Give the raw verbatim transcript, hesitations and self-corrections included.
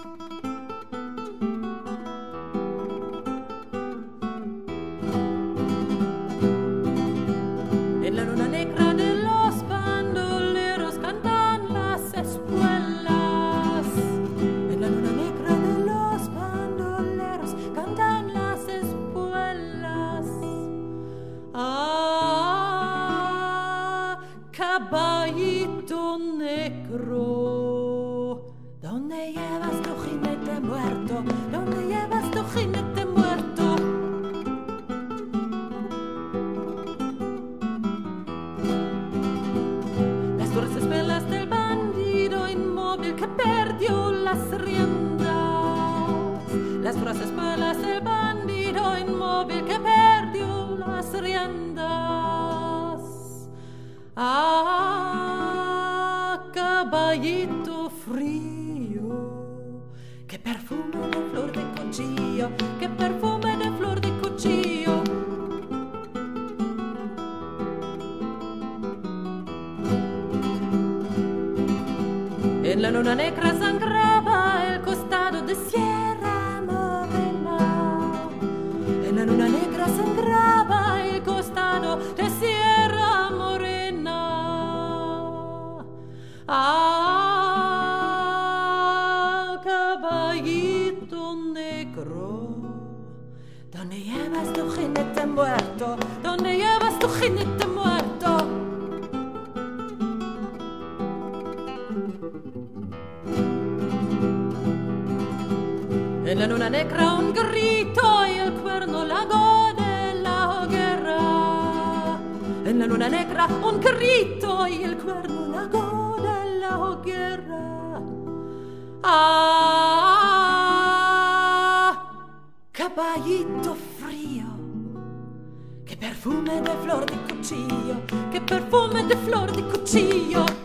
En la luna negra de los bandoleros cantan las espuelas. En la luna negra de los bandoleros cantan las espuelas. Ah, caballito negro, ¿dónde llevas tu jinete muerto? ¿Dónde llevas tu jinete muerto? Las gruesas espuelas del bandido inmóvil que perdió las riendas. Las gruesas espuelas del bandido inmóvil que perdió las riendas. Ah, caballito frío, qué perfume de flor de cuchillo, qué perfume de flor de cuchillo. En la luna negra sangraba el costado de Sierra Morena. En la luna negra sangraba el costado de Sierra Morena. Ah, caballito negro, ¿dónde llevas tu jinete muerto? ¿Dónde llevas tu jinete muerto? En la luna negra un grito y el cuerno largo de la hoguera. En la luna negra un grito y el cuerno largo de la hoguera. Ah, caballito frío, qué perfume de flor de cuchillo, qué perfume de flor de cuchillo.